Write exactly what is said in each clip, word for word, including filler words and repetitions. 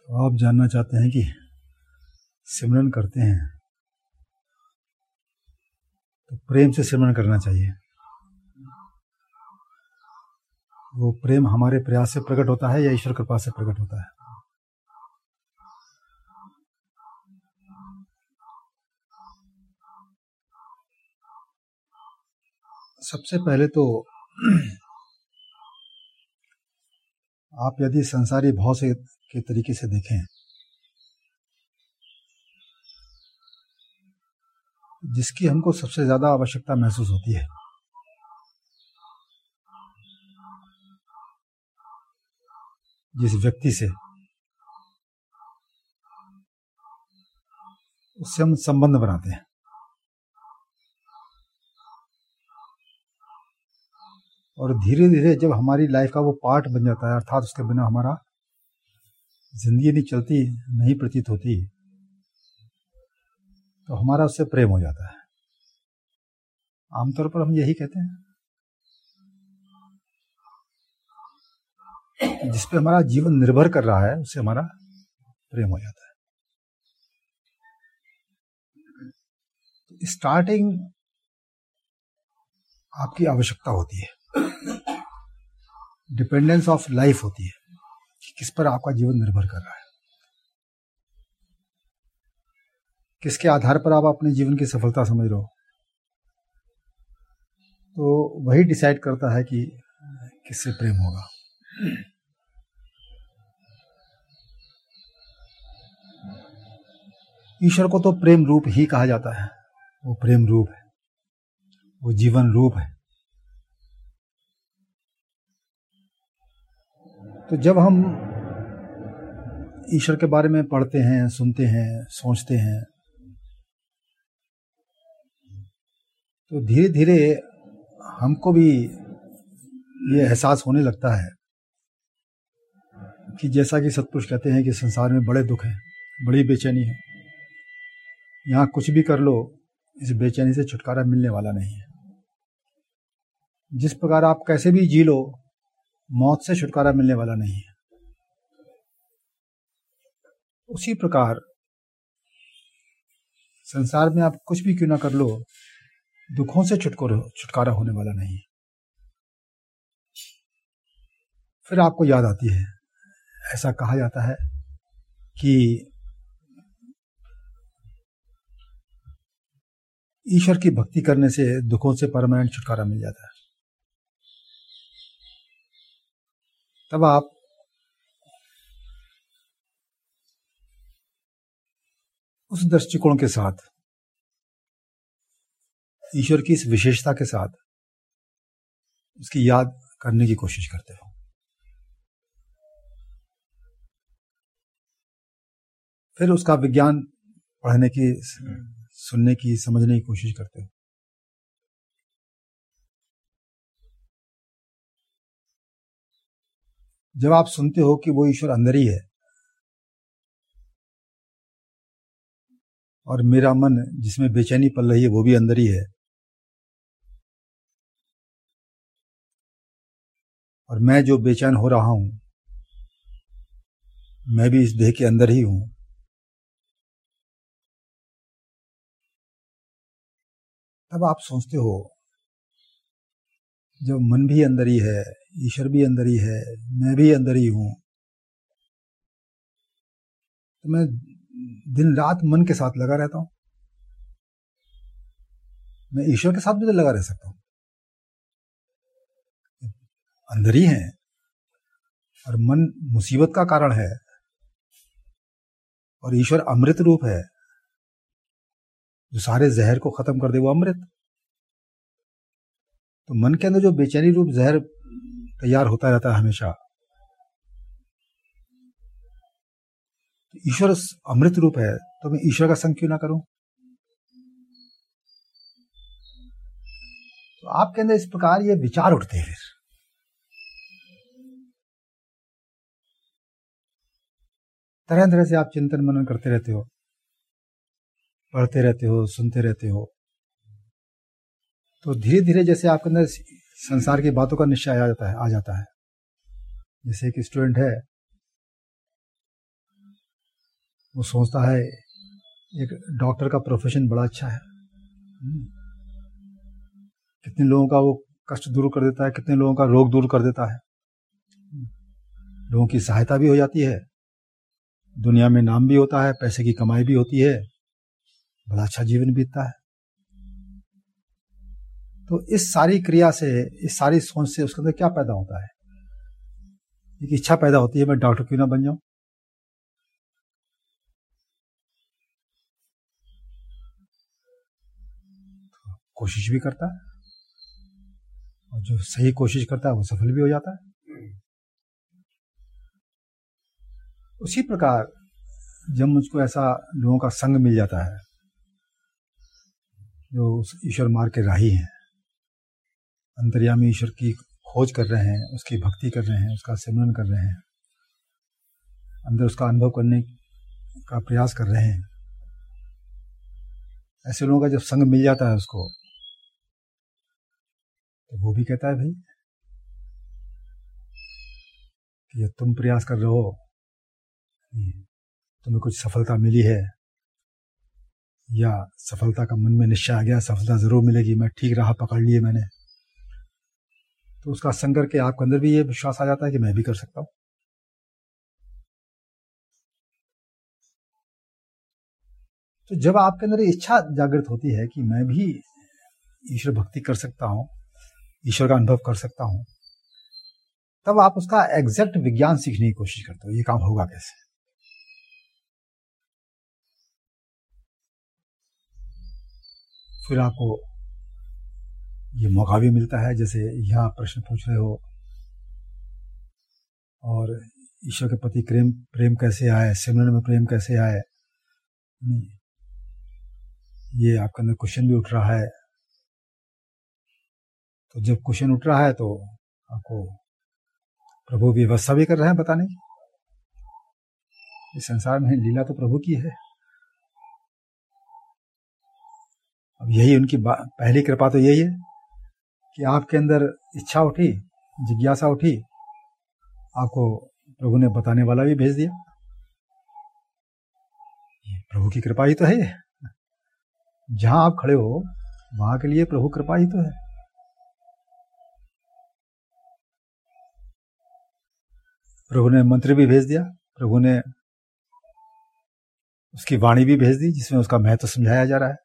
तो आप जानना चाहते हैं कि सिमरन करते हैं तो प्रेम से सिमरन करना चाहिए। वो प्रेम हमारे प्रयास से प्रकट होता है या ईश्वर कृपा से प्रकट होता है? सबसे पहले तो आप यदि संसारी भाव से के तरीके से देखें, जिसकी हमको सबसे ज्यादा आवश्यकता महसूस होती है, जिस व्यक्ति से, उससे हम संबंध बनाते हैं। और धीरे धीरे जब हमारी लाइफ का वो पार्ट बन जाता है, अर्थात उसके बिना हमारा जिंदगी नहीं चलती, नहीं प्रतीत होती, तो हमारा उससे प्रेम हो जाता है। आमतौर पर हम यही कहते हैं, जिस पे हमारा जीवन निर्भर कर रहा है उससे हमारा प्रेम हो जाता है। स्टार्टिंग आपकी आवश्यकता होती है, डिपेंडेंस ऑफ लाइफ होती है कि किस पर आपका जीवन निर्भर कर रहा है, किसके आधार पर आप अपने जीवन की सफलता समझ रहे हो। तो वही डिसाइड करता है कि किससे प्रेम होगा। ईश्वर को तो प्रेम रूप ही कहा जाता है। वो प्रेम रूप है, वो जीवन रूप है। तो जब हम ईश्वर के बारे में पढ़ते हैं, सुनते हैं, सोचते हैं, तो धीरे धीरे हमको भी ये एहसास होने लगता है कि जैसा कि सतपुरुष कहते हैं कि संसार में बड़े दुख हैं, बड़ी बेचैनी है, यहाँ कुछ भी कर लो इस बेचैनी से छुटकारा मिलने वाला नहीं है। जिस प्रकार आप कैसे भी जी लो, मौत से छुटकारा मिलने वाला नहीं है। उसी प्रकार संसार में आप कुछ भी क्यों ना कर लो, दुखों से छुटकारा छुटकारा होने वाला नहीं है। फिर आपको याद आती है, ऐसा कहा जाता है कि ईश्वर की भक्ति करने से दुखों से परमानेंट छुटकारा मिल जाता है। तब आप उस दृष्टिकोण के साथ, ईश्वर की इस विशेषता के साथ उसकी याद करने की कोशिश करते हो। फिर उसका विज्ञान पढ़ने की, सुनने की, समझने की कोशिश करते हो। जब आप सुनते हो कि वो ईश्वर अंदर ही है और मेरा मन जिसमें बेचैनी पल रही है वो भी अंदर ही है, और मैं जो बेचैन हो रहा हूं मैं भी इस देह के अंदर ही हूं, तब आप सोचते हो जब मन भी अंदर ही है, ईश्वर भी अंदर ही है, मैं भी अंदर ही हूं, तो मैं दिन रात मन के साथ लगा रहता हूं। मैं ईश्वर के साथ भी तो लगा रह सकता हूं, अंदर ही है। और मन मुसीबत का कारण है और ईश्वर अमृत रूप है, जो सारे जहर को खत्म कर दे, वो अमृत। तो मन के अंदर जो बेचैनी रूप जहर तैयार होता रहता है हमेशा, तो ईश्वर अमृत रूप है, तो मैं ईश्वर का संग क्यों ना करूं। तो आपके अंदर इस प्रकार ये विचार उठते हैं। फिर तरह तरह से आप चिंतन मनन करते रहते हो, पढ़ते रहते हो, सुनते रहते हो। तो धीरे धीरे जैसे आपके अंदर संसार की बातों का निश्चय आ जाता है आ जाता है जैसे एक स्टूडेंट है, वो सोचता है एक डॉक्टर का प्रोफेशन बड़ा अच्छा है, कितने लोगों का वो कष्ट दूर कर देता है, कितने लोगों का रोग दूर कर देता है, लोगों की सहायता भी हो जाती है, दुनिया में नाम भी होता है, पैसे की कमाई भी होती है, बड़ा अच्छा जीवन बीतता है। तो इस सारी क्रिया से, इस सारी सोच से उसके अंदर क्या पैदा होता है? एक इच्छा पैदा होती है, मैं डॉक्टर क्यों ना बन जाऊं। तो कोशिश भी करता है, और जो सही कोशिश करता है वो सफल भी हो जाता है। उसी प्रकार जब मुझको ऐसा लोगों का संग मिल जाता है जो उस ईश्वर मार्ग के राही हैं, अंतर्यामी ईश्वर की खोज कर रहे हैं, उसकी भक्ति कर रहे हैं, उसका सिमरन कर रहे हैं, अंदर उसका अनुभव करने का प्रयास कर रहे हैं, ऐसे लोगों का जब संग मिल जाता है उसको, तो वो भी कहता है भाई कि ये तुम प्रयास कर रहे हो, तुम्हें कुछ सफलता मिली है, या सफलता का मन में निश्चय आ गया, सफलता जरूर मिलेगी, मैं ठीक राह पकड़ लिए मैंने, तो उसका संग करके आपके अंदर भी ये विश्वास आ जाता है कि मैं भी कर सकता हूं। तो जब आपके अंदर इच्छा जागृत होती है कि मैं भी ईश्वर भक्ति कर सकता हूं, ईश्वर का अनुभव कर सकता हूं, तब आप उसका एग्जैक्ट विज्ञान सीखने की कोशिश करते हो, ये काम होगा कैसे। फिर आपको ये मौका भी मिलता है, जैसे यहाँ प्रश्न पूछ रहे हो, और ईश्वर के प्रति प्रेम प्रेम कैसे आए, सिमरन में प्रेम कैसे आए, ये आपके अंदर क्वेश्चन भी उठ रहा है। तो जब क्वेश्चन उठ रहा है तो आपको प्रभु व्यवस्था भी कर रहे हैं बताने की, इस संसार में लीला तो प्रभु की है। अब यही उनकी पहली कृपा तो यही है कि आपके अंदर इच्छा उठी, जिज्ञासा उठी, आपको प्रभु ने बताने वाला भी भेज दिया। ये प्रभु की कृपा ही तो है। जहां आप खड़े हो वहां के लिए प्रभु कृपा ही तो है। प्रभु ने मंत्र भी भेज दिया, प्रभु ने उसकी वाणी भी भेज दी जिसमें उसका महत्व समझाया जा रहा है।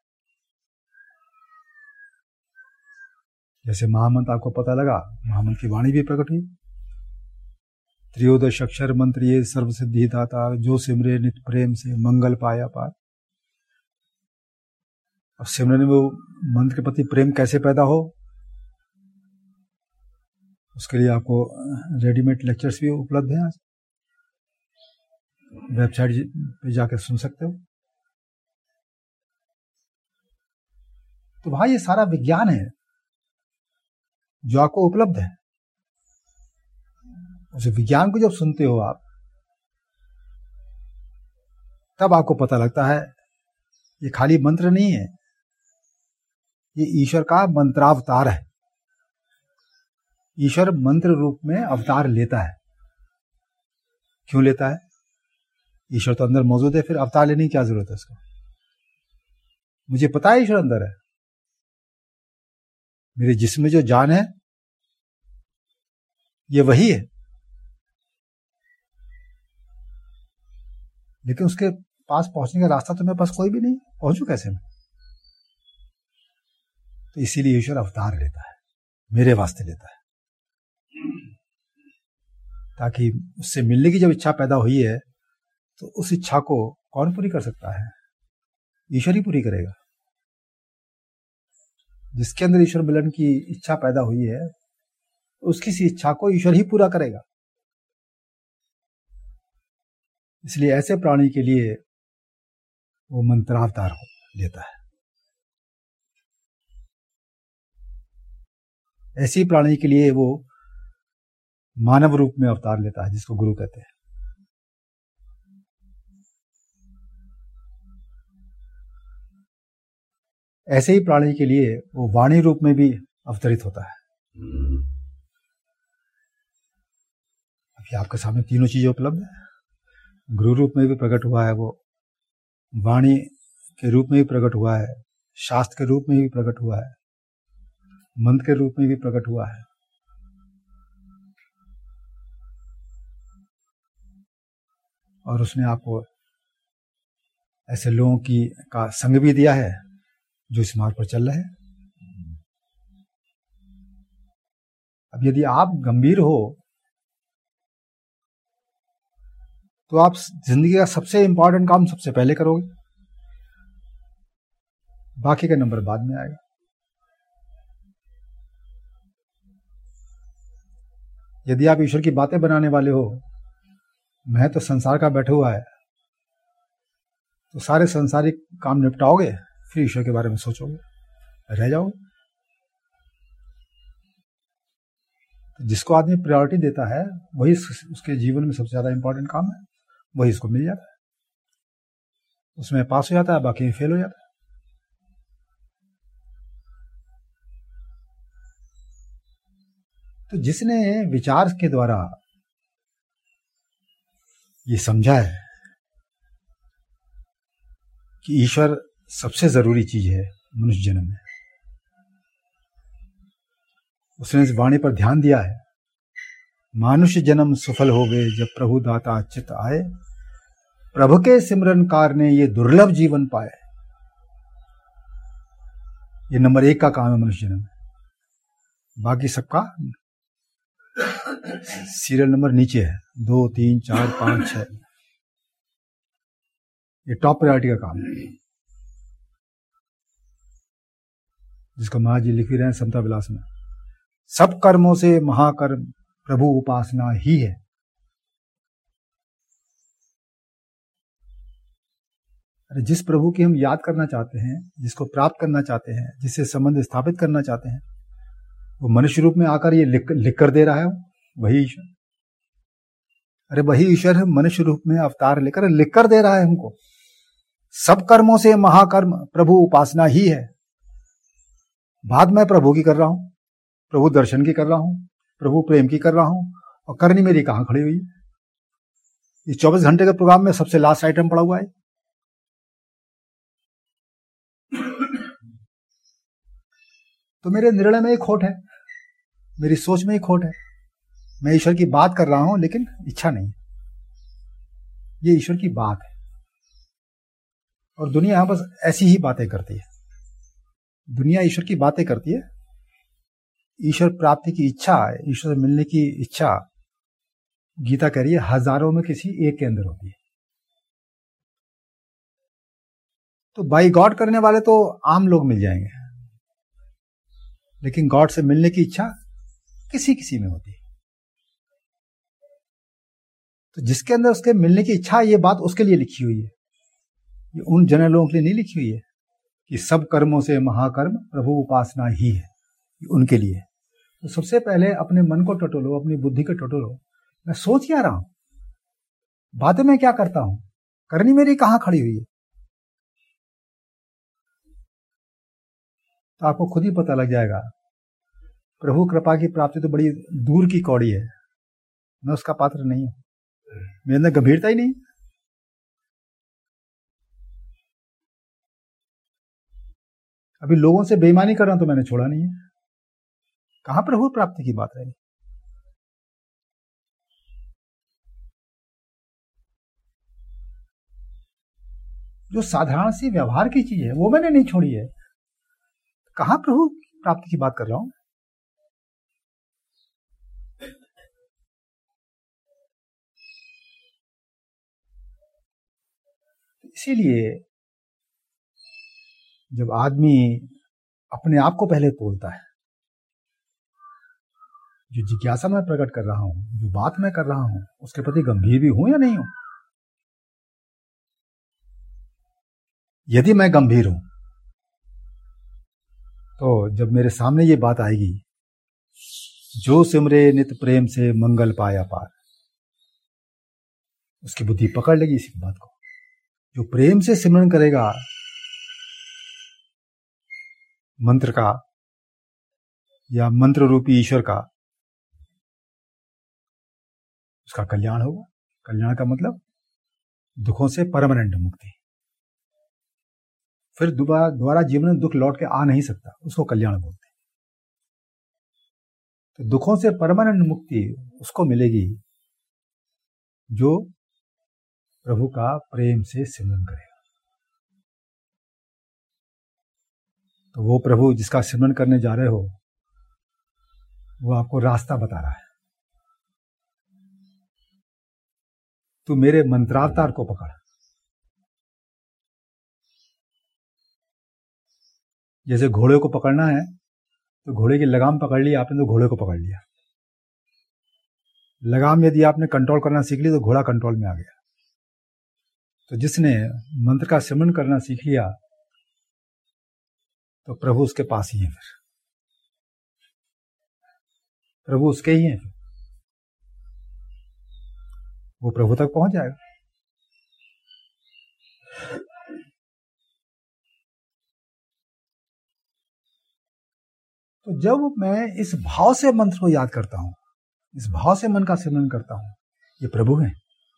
जैसे महामंत्र आपको पता लगा, महामंत्र की वाणी भी प्रकट हुई। त्रियोदश अक्षर मंत्र ये सर्व सिद्धि दाता, जो सिमरे नित प्रेम से मंगल पाया पार। अब सिमरन में वो मंत्र के प्रति प्रेम कैसे पैदा हो, उसके लिए आपको रेडीमेड लेक्चर्स भी उपलब्ध हैं, आज वेबसाइट पे जाकर सुन सकते हो। तो भाई ये सारा विज्ञान है जो आपको उपलब्ध है। उस विज्ञान को जब सुनते हो आप, तब आपको पता लगता है ये खाली मंत्र नहीं है, ये ईश्वर का मंत्रावतार है। ईश्वर मंत्र रूप में अवतार लेता है। क्यों लेता है? ईश्वर तो अंदर मौजूद है, फिर अवतार लेने की क्या जरूरत है उसको। मुझे पता है ईश्वर अंदर है, मेरे जिस्म में जो जान है ये वही है, लेकिन उसके पास पहुंचने का रास्ता तो मेरे पास कोई भी नहीं, पहुंचू कैसे मैं? तो इसीलिए ईश्वर अवतार लेता है, मेरे वास्ते लेता है, ताकि उससे मिलने की जब इच्छा पैदा हुई है तो उस इच्छा को कौन पूरी कर सकता है? ईश्वर ही पूरी करेगा। जिसके अंदर ईश्वर मिलन की इच्छा पैदा हुई है, उसकी सी इच्छा को ईश्वर ही पूरा करेगा। इसलिए ऐसे प्राणी के लिए वो मंत्रावतार हो लेता है। ऐसी प्राणी के लिए वो मानव रूप में अवतार लेता है, जिसको गुरु कहते हैं। ऐसे ही प्राणी के लिए वो वाणी रूप में भी अवतरित होता है। अभी आपके सामने तीनों चीजें उपलब्ध है। गुरु रूप में भी प्रकट हुआ है वो, वाणी के रूप में भी प्रकट हुआ है, शास्त्र के रूप में भी प्रकट हुआ है, मंत्र के रूप में भी प्रकट हुआ है। और उसने आपको ऐसे लोगों की का संग भी दिया है जो इस मार्ग पर चल रहे हैं। अब यदि आप गंभीर हो तो आप जिंदगी का सबसे इंपॉर्टेंट काम सबसे पहले करोगे, बाकी का नंबर बाद में आएगा। यदि आप ईश्वर की बातें बनाने वाले हो, मैं तो संसार का बैठा हुआ है, तो सारे संसारिक काम निपटाओगे, फिर ईश्वर के बारे में सोचोगे, रह जाओगे। तो जिसको आदमी प्रायोरिटी देता है वही उसके जीवन में सबसे ज्यादा इंपॉर्टेंट काम है, वही इसको मिल जाता है, उसमें पास हो जाता है, बाकी में फेल हो जाता है। तो जिसने विचार के द्वारा ये समझा है कि ईश्वर सबसे जरूरी चीज है मनुष्य जन्म में, उसने इस वाणी पर ध्यान दिया है, मानुष्य जन्म सफल हो गए जब प्रभु दाता चित आए, प्रभु के सिमरनकार ने ये दुर्लभ जीवन पाए। ये नंबर एक का काम है मनुष्य जन्म में, बाकी सबका सीरियल नंबर नीचे है, दो तीन चार पांच छह, ये टॉप प्रायोरिटी का काम है, जिसको महाराज जी लिख भी रहे हैं समता विलास में। सब कर्मों से महाकर्म प्रभु उपासना ही है। अरे जिस प्रभु की हम याद करना चाहते हैं, जिसको प्राप्त करना चाहते हैं, जिससे संबंध स्थापित करना चाहते हैं, वो मनुष्य रूप में आकर ये लिख लिख कर दे रहा है, वही ईश्वर। अरे वही ईश्वर मनुष्य रूप में अवतार लेकर लिख कर दे रहा है हमको। सब कर्मों से महाकर्म प्रभु उपासना ही है। बात मैं प्रभु की कर रहा हूं, प्रभु दर्शन की कर रहा हूं, प्रभु प्रेम की कर रहा हूं, और करनी मेरी कहां खड़ी हुई है। इस चौबीस घंटे के प्रोग्राम में सबसे लास्ट आइटम पड़ा हुआ है। तो मेरे निर्णय में एक खोट है, मेरी सोच में एक खोट है। मैं ईश्वर की बात कर रहा हूं लेकिन इच्छा नहीं है। ये ईश्वर की बात है और दुनिया यहां बस ऐसी ही बातें करती है। दुनिया ईश्वर की बातें करती है, ईश्वर प्राप्ति की इच्छा, ईश्वर से मिलने की इच्छा, गीता कह रही है हजारों में किसी एक के अंदर होती है। तो बाई गॉड करने वाले तो आम लोग मिल जाएंगे, लेकिन गॉड से मिलने की इच्छा किसी किसी में होती है। तो जिसके अंदर उसके मिलने की इच्छा, ये बात उसके लिए लिखी हुई है, ये उन जनरल लोगों के लिए नहीं लिखी हुई है कि सब कर्मों से महाकर्म प्रभु उपासना ही है, ये उनके लिए। तो सबसे पहले अपने मन को टटोलो, अपनी बुद्धि को टटोलो, मैं सोच क्या रहा हूं, बातें मैं क्या करता हूं, करनी मेरी कहां खड़ी हुई है। तो आपको खुद ही पता लग जाएगा प्रभु कृपा की प्राप्ति तो बड़ी दूर की कौड़ी है, मैं उसका पात्र नहीं हूं, मेरे अंदर गंभीरता ही नहीं। अभी लोगों से बेईमानी कर रहा हूं तो मैंने छोड़ा नहीं है, कहां प्रभु प्राप्ति की बात रही। जो साधारण सी व्यवहार की चीज है वो मैंने नहीं छोड़ी है, कहां प्रभु प्राप्ति की बात कर रहा हूं। इसीलिए जब आदमी अपने आप को पहले तोलता है, जो जिज्ञासा मैं प्रकट कर रहा हूं, जो बात मैं कर रहा हूं, उसके प्रति गंभीर भी हूं या नहीं हूं। यदि मैं गंभीर हूं तो जब मेरे सामने ये बात आएगी, जो सिमरे नित प्रेम से मंगल पाया पार, उसकी बुद्धि पकड़ लेगी इसी बात को। जो प्रेम से सिमरन करेगा मंत्र का या मंत्र रूपी ईश्वर का, उसका कल्याण होगा। कल्याण का मतलब दुखों से परमानेंट मुक्ति। फिर दोबारा दोबारा जीवन में दुख लौट के आ नहीं सकता, उसको कल्याण बोलते हैं। तो दुखों से परमानेंट मुक्ति उसको मिलेगी जो प्रभु का प्रेम से सिमरन करेगा। तो वो प्रभु जिसका सिमरन करने जा रहे हो, वो आपको रास्ता बता रहा है। तू मेरे मंत्रावतार को पकड़। जैसे घोड़े को पकड़ना है तो घोड़े की लगाम पकड़ ली आपने, तो घोड़े को पकड़ लिया। लगाम यदि आपने कंट्रोल करना सीख ली तो घोड़ा कंट्रोल में आ गया। तो जिसने मंत्र का सिमरन करना सीख लिया तो प्रभु उसके पास ही है, फिर प्रभु उसके ही हैं, वो प्रभु तक पहुंच जाएगा। तो जब मैं इस भाव से मंत्र को याद करता हूं, इस भाव से मन का सिमरन करता हूं, ये प्रभु है,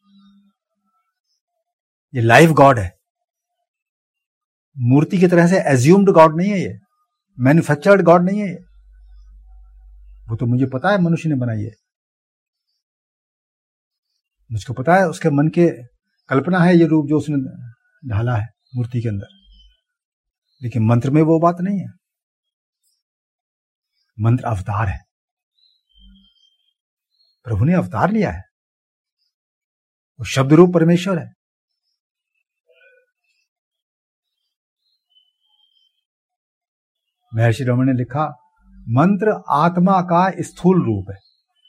ये लाइव गॉड है। मूर्ति की तरह से एज्यूम्ड गॉड नहीं है, ये मैन्युफैक्चर्ड गॉड नहीं है। ये वो तो मुझे पता है मनुष्य ने बनाई है, मुझको पता है उसके मन के कल्पना है ये रूप जो उसने ढाला है मूर्ति के अंदर, लेकिन मंत्र में वो बात नहीं है। मंत्र अवतार है, प्रभु ने अवतार लिया है, वो शब्द रूप परमेश्वर है। महर्षि रमण ने लिखा, मंत्र आत्मा का स्थूल रूप है।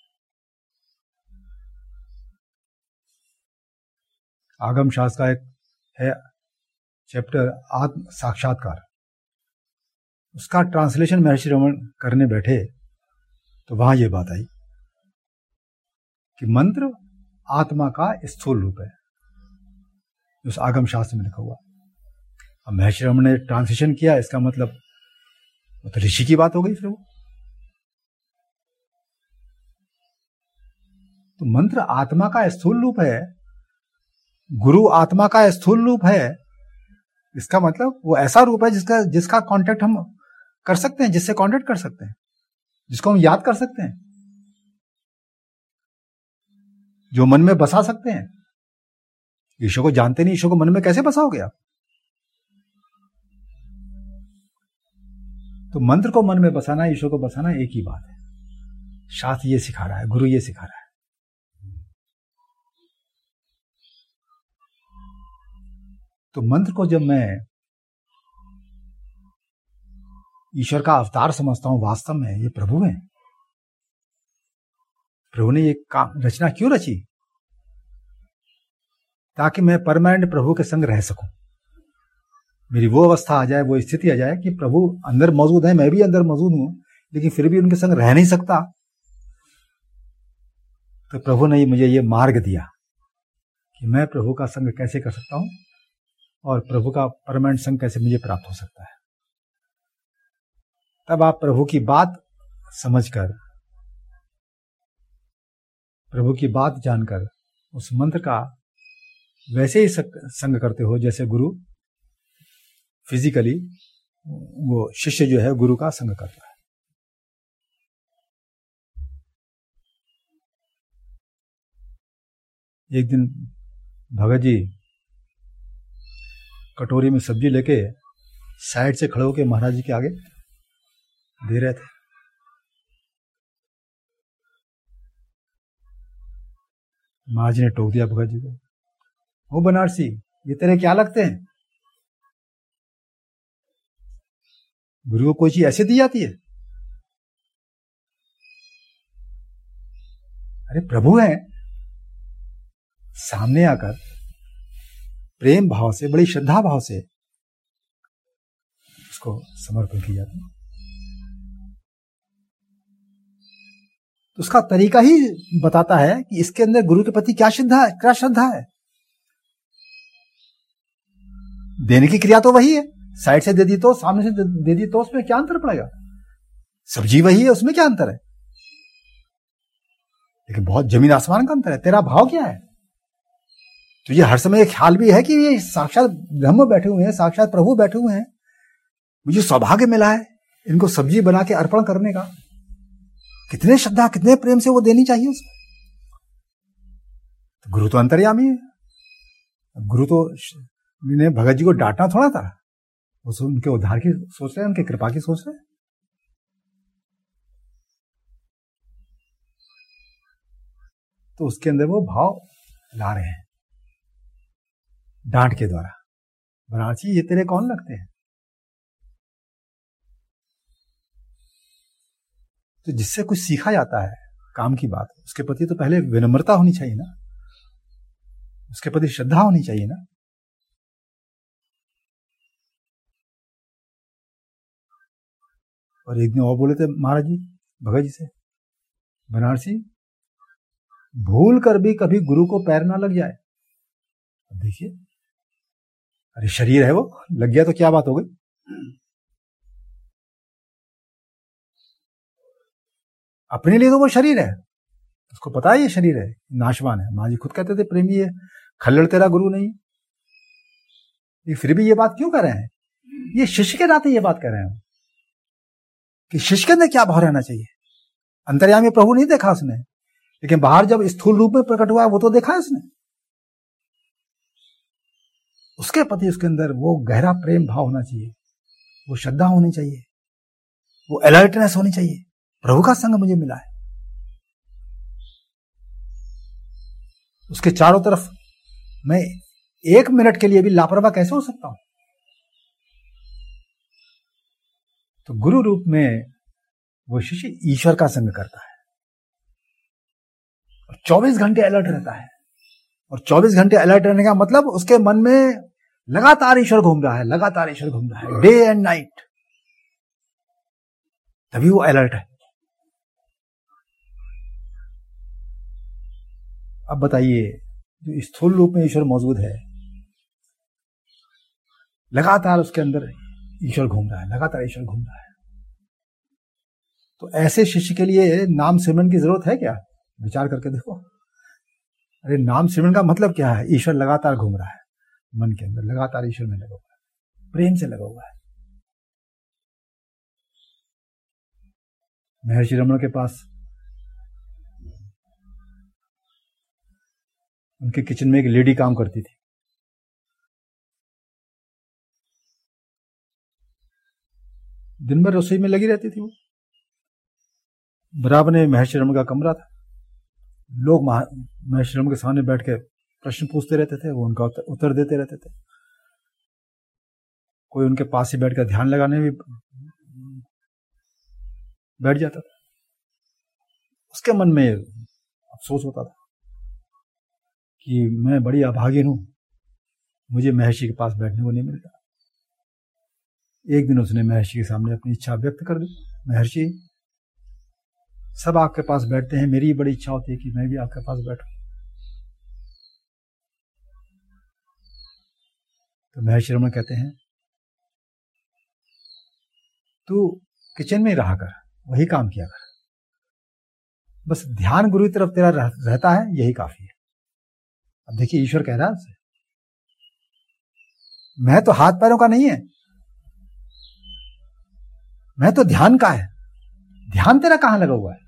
आगम शास्त्र का एक है चैप्टर आत्म साक्षात्कार, उसका ट्रांसलेशन महर्षि रमण करने बैठे तो वहां ये बात आई कि मंत्र आत्मा का स्थूल रूप है, उस आगम शास्त्र में लिखा हुआ। अब महर्षि रमण ने ट्रांसलेशन किया, इसका मतलब वो तो ऋषि की बात हो गई फिर वो। तो मंत्र आत्मा का स्थूल रूप है, गुरु आत्मा का स्थूल रूप है, इसका मतलब वो ऐसा रूप है जिसका जिसका कांटेक्ट हम कर सकते हैं, जिससे कांटेक्ट कर सकते हैं, जिसको हम याद कर सकते हैं, जो मन में बसा सकते हैं। ईश्वर को जानते नहीं, ईश्वर को मन में कैसे बसाओगे आप? तो मंत्र को मन में बसाना, ईश्वर को बसाना एक ही बात है। शास्त्र ये सिखा रहा है, गुरु ये सिखा रहा है। तो मंत्र को जब मैं ईश्वर का अवतार समझता हूं, वास्तव में ये प्रभु है। प्रभु ने ये काम रचना क्यों रची? ताकि मैं परमानेंट प्रभु के संग रह सकूं। मेरी वो अवस्था आ जाए, वो स्थिति आ जाए कि प्रभु अंदर मौजूद है, मैं भी अंदर मौजूद हूं, लेकिन फिर भी उनके संग रह नहीं सकता। तो प्रभु ने मुझे ये मार्ग दिया कि मैं प्रभु का संग कैसे कर सकता हूं और प्रभु का परमानेंट संग कैसे मुझे प्राप्त हो सकता है। तब आप प्रभु की बात समझकर, प्रभु की बात जानकर उस मंत्र का वैसे ही संग करते हो जैसे गुरु फिजिकली, वो शिष्य जो है गुरु का संग करता है। एक दिन भगत जी कटोरी में सब्जी लेके साइड से खड़े होकर महाराज जी के आगे दे रहे थे। महाराज जी ने टोक दिया भगत जी को, ओ बनारसी, ये तेरे क्या लगते हैं? गुरु को कोई चीज ऐसे दी जाती है? अरे प्रभु हैं, सामने आकर प्रेम भाव से, बड़ी श्रद्धा भाव से उसको समर्पण किया जाता है। तो उसका तरीका ही बताता है कि इसके अंदर गुरु के प्रति क्या श्रद्धा है, क्या श्रद्धा है। देने की क्रिया तो वही है, साइड से दे दी तो, सामने से दे दी तो, उसमें क्या अंतर पड़ेगा? सब्जी वही है, उसमें क्या अंतर है? लेकिन बहुत जमीन आसमान का अंतर है। तेरा भाव क्या है? तो ये हर समय ख्याल भी है कि ये साक्षात ब्रह्म बैठे हुए हैं, साक्षात प्रभु बैठे हुए हैं, मुझे सौभाग्य मिला है इनको सब्जी बना के अर्पण करने का। कितने श्रद्धा, कितने प्रेम से वो देनी चाहिए उसको। तो गुरु तो अंतर्यामी है। गुरु तो ने भगत जी को डांटना थोड़ा था, वो उनके उद्धार की सोच रहे हैं, उनके कृपा की सोच रहे हैं। तो उसके अंदर वो भाव ला रहे हैं डांट के द्वारा। बनारसी ये तेरे कौन लगते हैं। तो जिससे कुछ सीखा जाता है काम की बात, उसके प्रति तो पहले विनम्रता होनी चाहिए ना, उसके प्रति श्रद्धा होनी चाहिए ना। और एक दिन और बोले थे महाराज जी भगत जी से, बनारसी भूल कर भी कभी गुरु को पैर ना लग जाए। देखिए, अरे शरीर है, वो लग गया तो क्या बात हो गई। अपने लिए तो वो शरीर है, उसको पता है ये शरीर है, नाशवान है। माँ जी खुद कहते थे प्रेमी है, खल्लड़ तेरा गुरु नहीं। ये फिर भी ये बात क्यों कर रहे हैं, ये शिष्य के नाते ये बात कर रहे हैं कि शिष्य के अंदर क्या भाव रहना चाहिए। अंतर्यामी प्रभु नहीं देखा उसने, लेकिन बाहर जब स्थूल रूप में प्रकट हुआ वो तो देखा है उसने। उसके प्रति उसके अंदर वो गहरा प्रेम भाव होना चाहिए, वो श्रद्धा होनी चाहिए, वो अलर्टनेस होनी चाहिए। प्रभु का संग मुझे मिला है, उसके चारों तरफ मैं एक मिनट के लिए भी लापरवाह कैसे हो सकता हूं। तो गुरु रूप में वो शिष्य ईश्वर का संग करता है और चौबीस घंटे अलर्ट रहता है। और चौबीस घंटे अलर्ट रहने का मतलब उसके मन में लगातार ईश्वर घूम रहा है, लगातार ईश्वर घूम रहा है, डे एंड नाइट, तभी वो अलर्ट है। अब बताइए, जो स्थूल रूप में ईश्वर मौजूद है, लगातार उसके अंदर ईश्वर घूम रहा है, लगातार ईश्वर घूम रहा है, तो ऐसे शिष्य के लिए नाम सिमरन की जरूरत है क्या? विचार करके देखो। अरे नाम सिमरन का मतलब क्या है? ईश्वर लगातार घूम रहा है मन के अंदर, लगातार ईश्वर में लगा हुआ है, प्रेम से लगा हुआ है। महर्षि रमण के पास उनके किचन में एक लेडी काम करती थी। दिन भर रसोई में लगी रहती थी वो। बराबर में महर्षि रमण का कमरा था। लोग महर्षि रमण के सामने बैठ के प्रश्न पूछते रहते थे, वो उनका उत्तर देते रहते थे। कोई उनके पास ही बैठकर ध्यान लगाने भी बैठ जाता था। उसके मन में अफसोस होता था कि मैं बड़ी अभागिन हूं, मुझे महर्षि के पास बैठने को नहीं मिलता। एक दिन उसने महर्षि के सामने अपनी इच्छा व्यक्त कर दी, महर्षि सब आपके पास बैठते हैं, मेरी बड़ी इच्छा होती है कि मैं भी आपके पास बैठूं। तो महर्षि रमण कहते हैं, तू किचन में रहा कर, वही काम किया कर, बस ध्यान गुरु की तरफ तेरा रहता है, यही काफी है। अब देखिए ईश्वर कह रहा है उससे, मैं तो हाथ पैरों का नहीं है, मैं तो ध्यान का है। ध्यान तेरा कहां लगा हुआ है?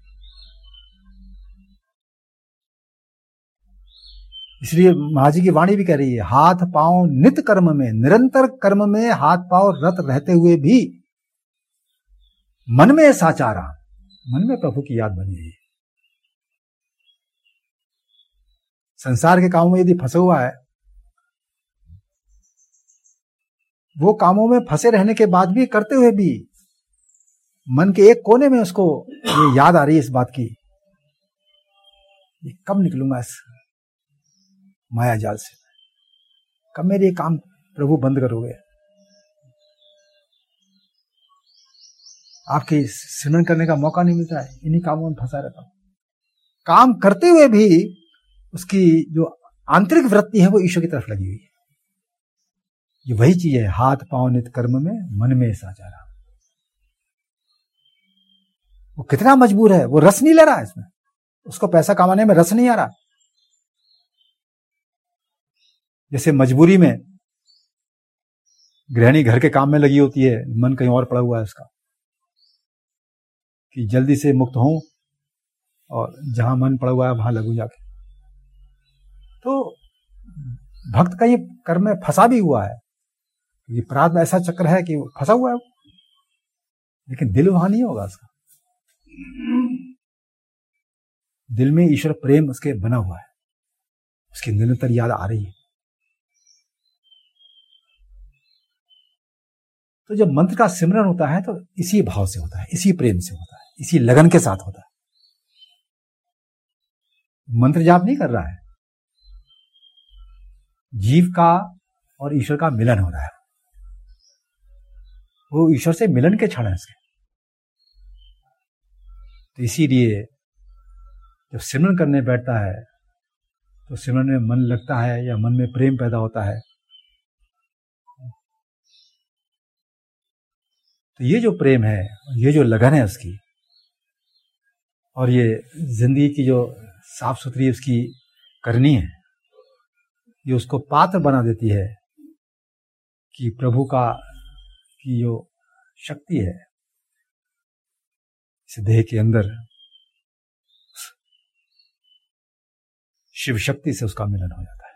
इसलिए महाजी की वाणी भी कह रही है, हाथ पांव नित कर्म में, निरंतर कर्म में हाथ पांव रत रहते हुए भी मन में साचारा, मन में प्रभु की याद बनी है। संसार के कामों में यदि फंसा हुआ है, वो कामों में फंसे रहने के बाद भी, करते हुए भी मन के एक कोने में उसको ये याद आ रही है इस बात की, ये कब निकलूंगा इस माया जाल से, कब मेरे काम प्रभु बंद करोगे। आपके सिमरन करने का मौका नहीं मिलता है, इन्हीं कामों में फंसा रहता हूं। काम करते हुए भी उसकी जो आंतरिक वृत्ति है वो ईश्वर की तरफ लगी हुई है। ये वही चीज है, हाथ पांव नित कर्म में मन में साचारा। वो कितना मजबूर है, वो रस नहीं ले रहा है इसमें, उसको पैसा कमाने में रस नहीं आ रहा। जैसे मजबूरी में गृहिणी घर के काम में लगी होती है, मन कहीं और पड़ा हुआ है उसका कि जल्दी से मुक्त हूं और जहां मन पड़ा हुआ है वहां लगू जाके। तो भक्त का ये कर्म में फंसा भी हुआ है, ये प्रारब्ध में ऐसा चक्र है कि फंसा हुआ है, लेकिन दिल वहां नहीं होगा उसका। दिल में ईश्वर प्रेम उसके बना हुआ है, उसकी निरंतर याद आ रही है। तो जब मंत्र का सिमरन होता है तो इसी भाव से होता है, इसी प्रेम से होता है, इसी लगन के साथ होता है। मंत्र जाप नहीं कर रहा है, जीव का और ईश्वर का मिलन हो रहा है। वो ईश्वर से मिलन के क्षण है इसके। तो इसीलिए जब सिमरन करने बैठता है तो सिमरन में मन लगता है या मन में प्रेम पैदा होता है। तो ये जो प्रेम है, ये जो लगन है उसकी, और ये जिंदगी की जो साफ सुथरी उसकी करनी है, ये उसको पात्र बना देती है कि प्रभु का की जो शक्ति है इस देह के अंदर, शिव शक्ति से उसका मिलन हो जाता है,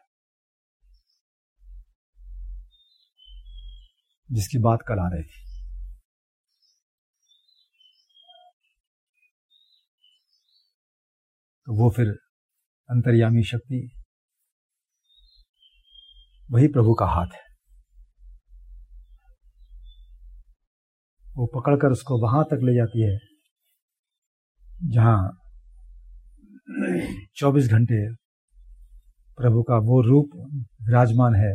जिसकी बात कल आ रही थी। तो वो फिर अंतर्यामी शक्ति वही प्रभु का हाथ है, वो पकड़कर उसको वहां तक ले जाती है जहां चौबीस घंटे प्रभु का वो रूप विराजमान है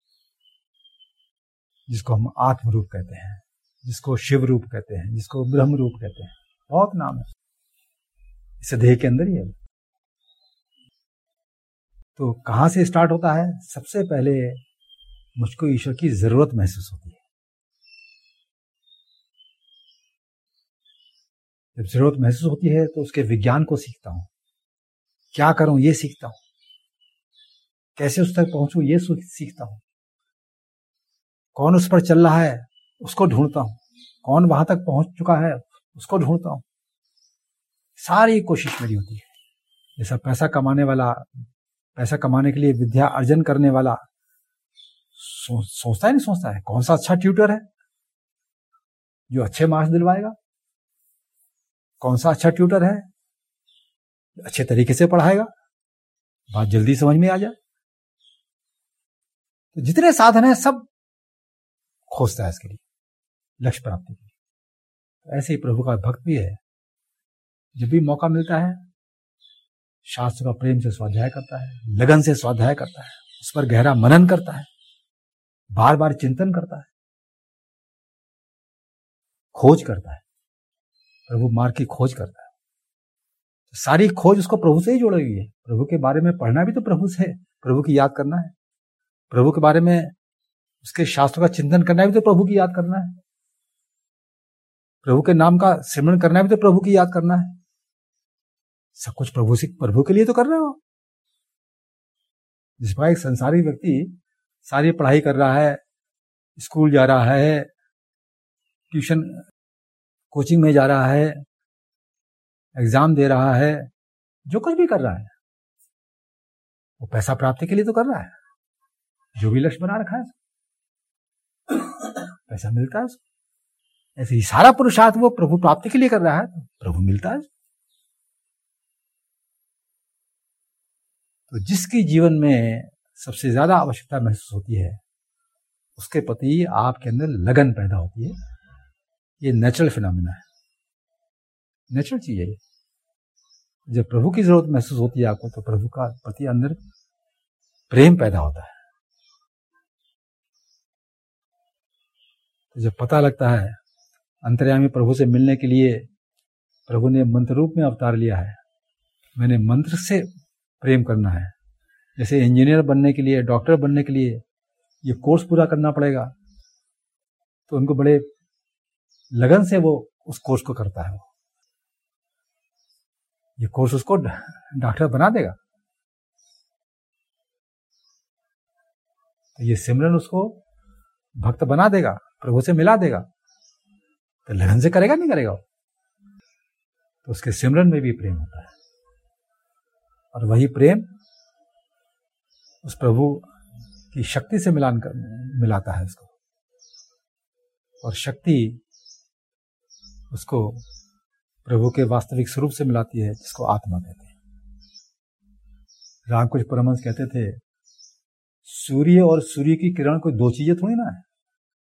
जिसको हम आत्म रूप कहते हैं, जिसको शिव रूप कहते हैं, जिसको ब्रह्म रूप कहते हैं। बहुत नाम है, इस देह के अंदर ही है। तो कहां से स्टार्ट होता है? सबसे पहले मुझको ईश्वर की जरूरत महसूस होती है। जब जरूरत महसूस होती है तो उसके विज्ञान को सीखता हूं, क्या करूं ये सीखता हूं, कैसे उस तक पहुंचूं ये सीखता हूं, कौन उस पर चल रहा है उसको ढूंढता हूं, कौन वहां तक पहुंच चुका है उसको ढूंढता हूं। सारी कोशिश मेरी होती है। जैसा पैसा कमाने वाला, पैसा कमाने के लिए विद्या अर्जन करने वाला सो, सोचता है नहीं सोचता है कौन सा अच्छा ट्यूटर है जो अच्छे मार्क्स दिलवाएगा, कौन सा अच्छा ट्यूटर है अच्छे तरीके से पढ़ाएगा, बात जल्दी समझ में आ जाए। तो जितने साधन है सब खोजता है इसके लिए, लक्ष्य प्राप्ति के लिए। तो ऐसे ही प्रभु का भक्त भी है, जब भी मौका मिलता है शास्त्र का प्रेम से स्वाध्याय करता है, लगन से स्वाध्याय करता है, उस पर गहरा मनन करता है, बार बार चिंतन करता है, खोज करता है, प्रभु मार्ग की खोज करता है। तो सारी खोज उसको प्रभु से ही जुड़ी हुई है। प्रभु के बारे में पढ़ना भी तो प्रभु से, प्रभु की याद करना है, प्रभु के बारे में उसके शास्त्रों का चिंतन करना भी तो प्रभु की याद करना है, प्रभु के नाम का सिमरन करना भी तो प्रभु की याद करना है। सब कुछ प्रभु से, प्रभु के लिए तो कर रहे हो। जिस प्रकार एक संसारी व्यक्ति सारी पढ़ाई कर रहा है, स्कूल जा रहा है, ट्यूशन कोचिंग में जा रहा है, एग्जाम दे रहा है, जो कुछ भी कर रहा है वो पैसा प्राप्ति के लिए तो कर रहा है। जो भी लक्ष्य बना रखा है पैसा मिलता है उसको। ऐसे ही सारा पुरुषार्थ वो प्रभु प्राप्ति के लिए कर रहा है तो प्रभु मिलता है। तो जिसकी जीवन में सबसे ज्यादा आवश्यकता महसूस होती है उसके प्रति आपके अंदर लगन पैदा होती है। ये नेचुरल फिनोमिना है, नेचुरल चीज है ये। जब प्रभु की जरूरत महसूस होती है आपको तो प्रभु का प्रति अंदर प्रेम पैदा होता है। तो जब पता लगता है अंतर्यामी प्रभु से मिलने के लिए प्रभु ने मंत्र रूप में अवतार लिया है, मैंने मंत्र से प्रेम करना है। जैसे इंजीनियर बनने के लिए, डॉक्टर बनने के लिए ये कोर्स पूरा करना पड़ेगा, तो उनको बड़े लगन से वो उस कोर्स को करता है। वो ये कोर्स उसको डॉक्टर बना देगा। तो ये सिमरन उसको भक्त बना देगा, प्रभु से मिला देगा। तो लगन से करेगा नहीं करेगा, तो उसके सिमरन में भी प्रेम होता है, और वही प्रेम उस प्रभु की शक्ति से मिलान कर मिलाता है उसको, और शक्ति उसको प्रभु के वास्तविक स्वरूप से मिलाती है, जिसको आत्मा कहते हैं। रामकृष्ण परमहंस कहते थे, सूर्य और सूर्य की किरण कोई दो चीजें थोड़ी ना है।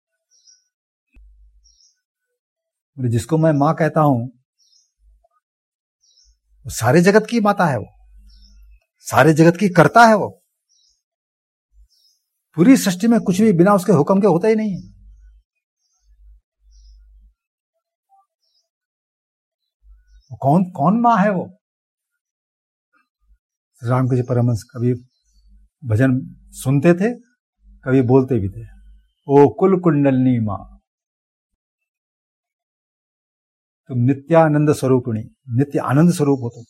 जिसको मैं मां कहता हूं, वो सारे जगत की माता है, वो सारे जगत की कर्ता है। वो पूरी सृष्टि में कुछ भी बिना उसके हुक्म के होता ही नहीं है। वो कौन कौन मां है वो? रामकृष्ण परमहंस कभी भजन सुनते थे, कभी बोलते भी थे, ओ कुल कुंडलनी मां, तुम नित्यानंद स्वरूपिणी, नित्य आनंद स्वरूप हो तुम।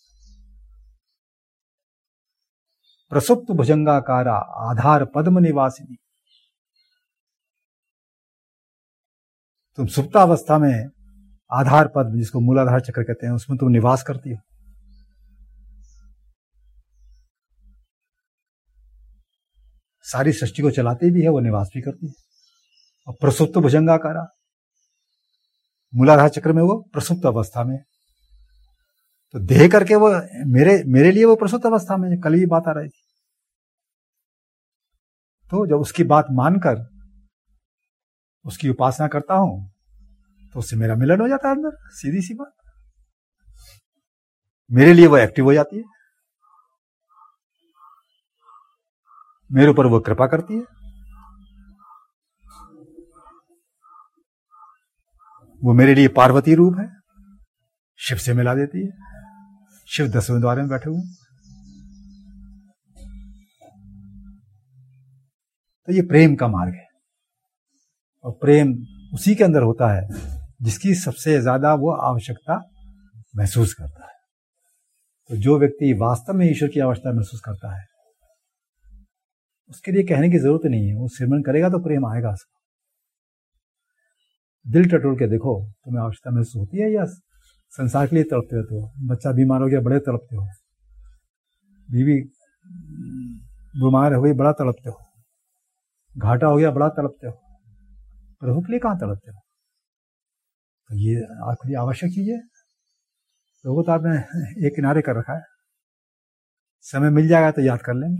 प्रसुप्त भुजंगाकारा आधार पद्म निवासिनी, तुम सुप्तावस्था में आधार पद्म, जिसको मूलाधार चक्र कहते हैं, उसमें तुम निवास करती हो। सारी सृष्टि को चलाती भी है, वो निवास भी करती है। और प्रसुप्त भुजंगाकारा, मूलाधार चक्र में वो प्रसुप्त अवस्था में, तो देह करके वो मेरे मेरे लिए वो प्रसुप्त अवस्था में, कल ही बात आ रही थी। तो जब उसकी बात मानकर उसकी उपासना करता हूं, तो उससे मेरा मिलन हो जाता है अंदर, सीधी सी बात। मेरे लिए वो एक्टिव हो जाती है, मेरे ऊपर वो कृपा करती है, वो मेरे लिए पार्वती रूप है, शिव से मिला देती है। शिव दसवें द्वार में बैठे हुए। तो ये प्रेम का मार्ग है, और प्रेम उसी के अंदर होता है जिसकी सबसे ज्यादा वो आवश्यकता महसूस करता है। तो जो व्यक्ति वास्तव में ईश्वर की आवश्यकता महसूस करता है, उसके लिए कहने की जरूरत नहीं है, वो सिमरन करेगा तो प्रेम आएगा उसको। दिल टटोल के देखो, तुम्हें आवश्यकता महसूस होती है या संसार के लिए तड़पते रहते हो? बच्चा बीमार हो गया, बड़े तड़पते हो। बीवी बीमार हो गई, बड़ा तड़पते हो। घाटा हो गया, बड़ा तड़पते हो। प्रभु के लिए कहां तड़पते हो? तो ये आखिरी आवश्यक चीज है। प्रभु तो आपने एक किनारे कर रखा है, समय मिल जाएगा तो याद कर लेंगे।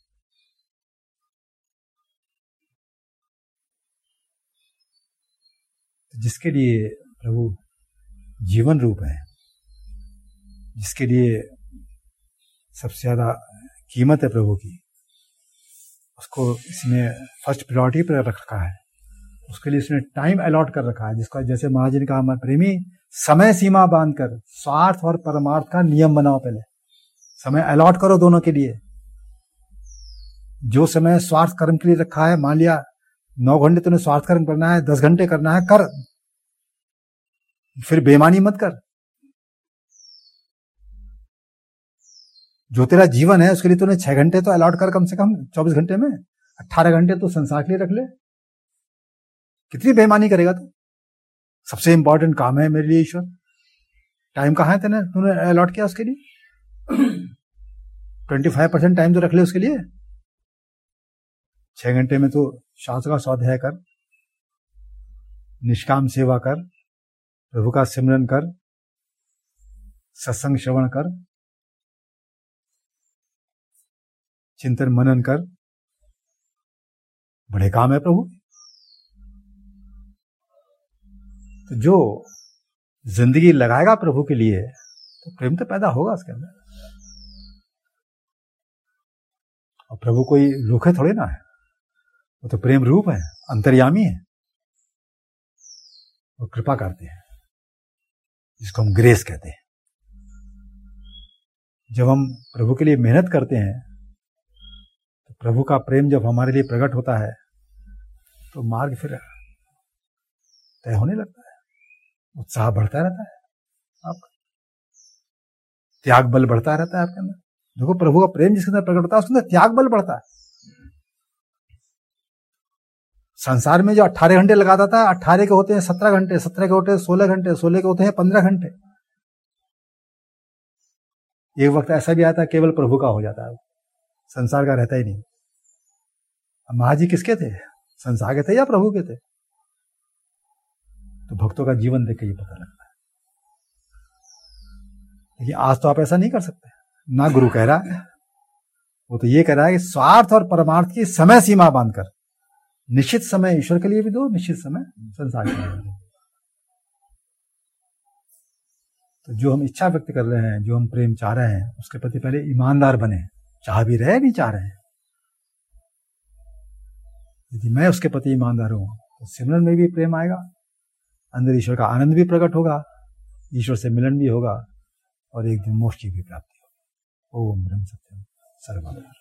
जिसके लिए प्रभु जीवन रूप है, जिसके लिए सबसे ज्यादा कीमत है प्रभु की, उसको इसने फर्स्ट प्रायोरिटी पर रख रखा है। उसके लिए इसने टाइम अलॉट कर रखा है, जिसका जैसे महाराज जी ने कहा, मैं प्रेमी समय सीमा बांधकर स्वार्थ और परमार्थ का नियम बनाओ। पहले समय अलॉट करो दोनों के लिए। जो समय स्वार्थ कर्म के लिए रखा है, मान लिया नौ घंटे तूने स्वार्थ कर्म करना है, दस घंटे करना है, कर, फिर बेईमानी मत कर। जो तेरा जीवन है उसके लिए तूने छह घंटे तो अलॉट कर, कम से कम चौबीस घंटे में अट्ठारह घंटे तो संसार के लिए रख ले। कितनी बेईमानी करेगा तू? सबसे इंपॉर्टेंट काम है मेरे लिए ईश्वर, टाइम कहाँ है तेने तूने अलॉट किया उसके लिए? ट्वेंटी फाइव परसेंट टाइम तो रख ले उसके लिए। छह घंटे में तो शास्त्र का स्वाध्याय कर, निष्काम सेवा कर, प्रभु का सिमरन कर, सत्संग श्रवण कर, चिंतन मनन कर। बड़े काम है प्रभु। तो जो जिंदगी लगाएगा प्रभु के लिए, तो प्रेम तो पैदा होगा उसके अंदर। और प्रभु कोई रूखे थोड़े ना है, वो तो प्रेम रूप है, अंतर्यामी है। वो कृपा करते हैं, जिसको हम ग्रेस कहते हैं। जब हम प्रभु के लिए मेहनत करते हैं, तो प्रभु का प्रेम जब हमारे लिए प्रकट होता है, तो मार्ग फिर तय होने लगता है, उत्साह बढ़ता रहता है आपका, त्याग बल बढ़ता रहता है आपके अंदर। देखो प्रभु का प्रेम जिसके अंदर प्रकट होता है, उसके अंदर त्याग बल बढ़ता है। संसार में जो अट्ठारह घंटे लगाता था, अट्ठारह के होते हैं सत्रह घंटे, सत्रह के होते हैं सोलह घंटे, सोलह के होते हैं पंद्रह घंटे। एक वक्त ऐसा भी आता है केवल प्रभु का हो जाता है, संसार का रहता ही नहीं। अब महाराज जी किसके थे, संसार के थे या प्रभु के थे? तो भक्तों का जीवन देख के ये पता लगता है। लेकिन आज तो आप ऐसा नहीं कर सकते, ना गुरु कह रहा है, वो तो ये कह रहा है कि स्वार्थ और परमार्थ की समय सीमा बांधकर निश्चित समय ईश्वर के लिए भी दो, निश्चित समय संसार के लिए भी दो। तो जो हम इच्छा व्यक्त कर रहे हैं, जो हम प्रेम चाह रहे हैं, उसके प्रति पहले ईमानदार बने, चाह भी रहे नहीं चाह रहे हैं। यदि मैं उसके प्रति ईमानदार हूं तो सिमरन में भी प्रेम आएगा, अंदर ईश्वर का आनंद भी प्रकट होगा, ईश्वर से मिलन भी होगा और एक दिन मोक्ष की भी प्राप्ति होगी। ओम ब्रह्म सत्यम सर्वम।